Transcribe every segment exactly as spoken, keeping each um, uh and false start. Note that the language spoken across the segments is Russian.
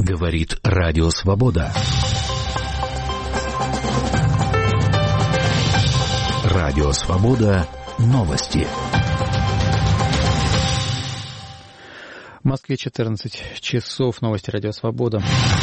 Говорит Радио Свобода. Радио Свобода. Новости. В Москве четырнадцать часов. Новости Радио Свобода.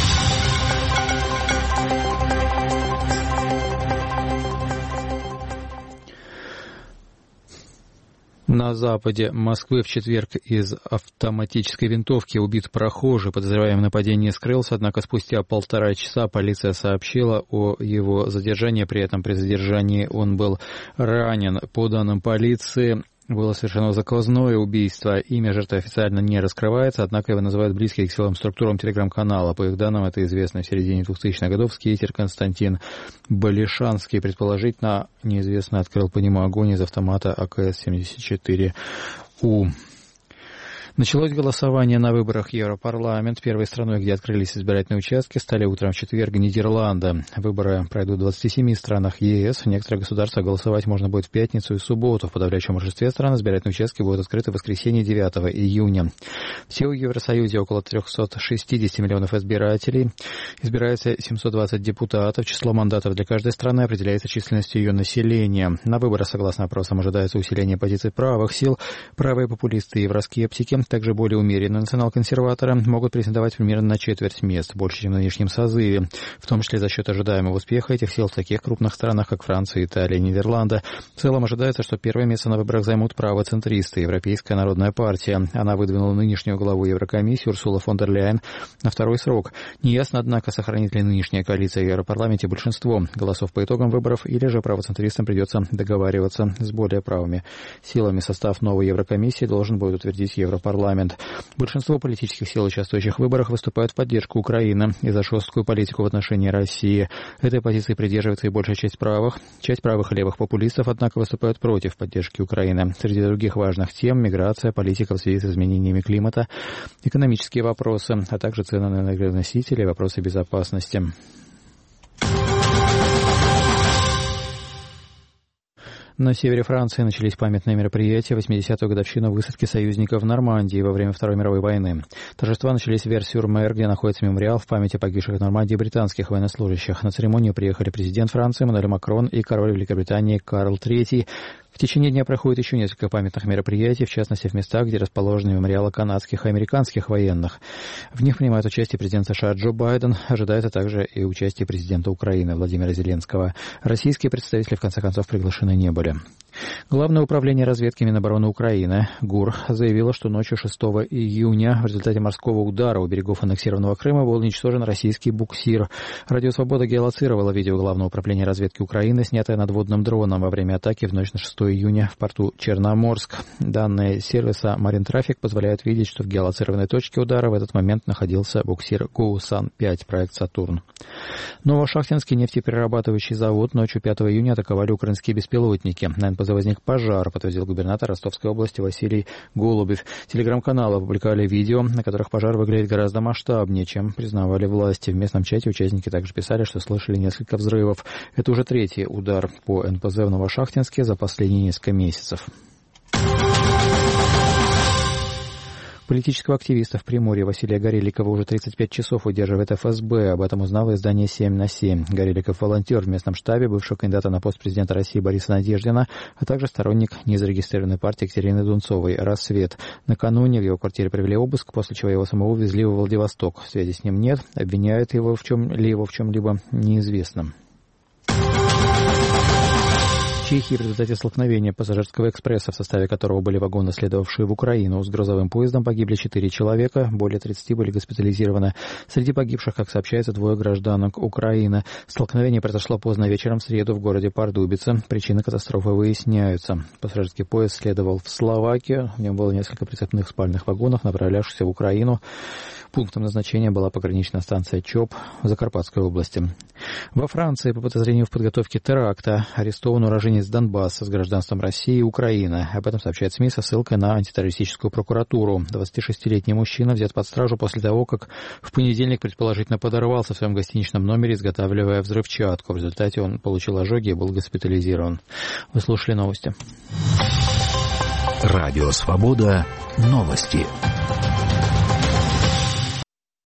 На западе Москвы в четверг из автоматической винтовки убит прохожий. Подозреваемый в нападении скрылся, однако спустя полтора часа полиция сообщила о его задержании. При этом при задержании он был ранен. По данным полиции, было совершено заказное убийство. Имя жертвы официально не раскрывается, однако его называют близкие к силовым структурам телеграм-канала. По их данным, это известный в середине двухтысячных годов скейтер Константин Балишанский. Предположительно, неизвестный открыл по нему огонь из автомата А К С семьдесят четыре У. Началось голосование на выборах в Европарламент. Первой страной, где открылись избирательные участки, стали утром в четверг Нидерланды. Выборы пройдут в двадцати семи странах Е С. В некоторых государствах голосовать можно будет в пятницу и субботу. В подавляющем большинстве стран избирательные участки будут открыты в воскресенье девятого июня. Всего в Евросоюзе около триста шестьдесят миллионов избирателей. Избирается семьсот двадцать депутатов. Число мандатов для каждой страны определяется численностью ее населения. На выборах, согласно опросам, ожидается усиление позиций правых сил. Правые популисты и евроскептики, также более умеренные национал-консерваторы, могут претендовать примерно на четверть мест, больше, чем в нынешнем созыве, в том числе за счет ожидаемого успеха этих сил в таких крупных странах, как Франция, Италия и Нидерланды. В целом ожидается, что первое место на выборах займут правоцентристы, Европейская народная партия. Она выдвинула нынешнюю главу Еврокомиссии Урсула фон дер Ляйен на второй срок. Неясно, однако, сохранит ли нынешняя коалиция в Европарламенте большинство голосов по итогам выборов, или же правоцентристам придется договариваться с более правыми силами. Состав новой Еврокомиссии должен будет утвердить Европарламент. Парламент. Большинство политических сил, участвующих в выборах, выступают в поддержку Украины и за жесткую политику в отношении России. Этой позиции придерживается и большая часть правых. Часть правых и левых популистов, однако, выступают против поддержки Украины. Среди других важных тем — миграция, политика в связи с изменениями климата, экономические вопросы, а также цены на энергоносители и вопросы безопасности. На севере Франции начались памятные мероприятия восьмидесятую годовщину высадки союзников в Нормандии во время Второй мировой войны. Торжества начались в Вер-сюр-Мер, где находится мемориал в память о погибших в Нормандии британских военнослужащих. На церемонию приехали президент Франции Эммануэль Макрон и король Великобритании Карл Третий. В течение дня проходит еще несколько памятных мероприятий, в частности, в местах, где расположены мемориалы канадских и американских военных. В них принимает участие президент США Джо Байден. Ожидается также и участие президента Украины Владимира Зеленского. Российские представители, в конце концов, приглашены не были. Главное управление разведки Минобороны Украины ГУР заявило, что ночью шестого июня в результате морского удара у берегов аннексированного Крыма был уничтожен российский буксир. Радио Свобода геолоцировало видео Главного управления разведки Украины, снятое надводным дроном во время атаки в ночь на шестого июня в порту Черноморск. Данные сервиса Marine Traffic позволяют видеть, что в геолоцированной точке удара в этот момент находился буксир Гоусан пять, проект «Сатурн». Новошахтинский нефтеперерабатывающий завод ночью пятого июня атаковали украинские беспилотники. На эн пэ зэ возник пожар, подтвердил губернатор Ростовской области Василий Голубев. Телеграм-каналы опубликовали видео, на которых пожар выглядит гораздо масштабнее, чем признавали власти. В местном чате участники также писали, что слышали несколько взрывов. Это уже третий удар по эн пэ зэ в Новошахтинске за последние несколько месяцев. Политического активиста в Приморье Василия Гореликова уже тридцать пять часов удерживает эф эс бэ. Об этом узнало издание семь на семь. Гореликов — волонтер в местном штабе бывшего кандидата на пост президента России Бориса Надеждина, а также сторонник незарегистрированной партии Екатерины Дунцовой «Рассвет». Накануне в его квартире провели обыск, после чего его самого увезли в Владивосток. Связи с ним нет. Обвиняют его в чем-либо в чем-либо неизвестном. В Чехии в результате столкновения пассажирского экспресса, в составе которого были вагоны, следовавшие в Украину, с грузовым поездом, погибли четыре человека, более тридцати были госпитализированы. Среди погибших, как сообщается, двое гражданок Украины. Столкновение произошло поздно вечером в среду в городе Пардубице. Причины катастрофы выясняются. Пассажирский поезд следовал в Словакию. В нем было несколько прицепных спальных вагонов, направлявшихся в Украину. Пунктом назначения была пограничная станция ЧОП в Закарпатской области. Во Франции по подозрению в подготовке теракта арестован уроженец Донбасса с гражданством России и Украины. Об этом сообщает СМИ со ссылкой на антитеррористическую прокуратуру. двадцатишестилетний мужчина взят под стражу после того, как в понедельник предположительно подорвался в своем гостиничном номере, изготавливая взрывчатку. В результате он получил ожоги и был госпитализирован. Вы слушали новости. Радио Свобода. Новости.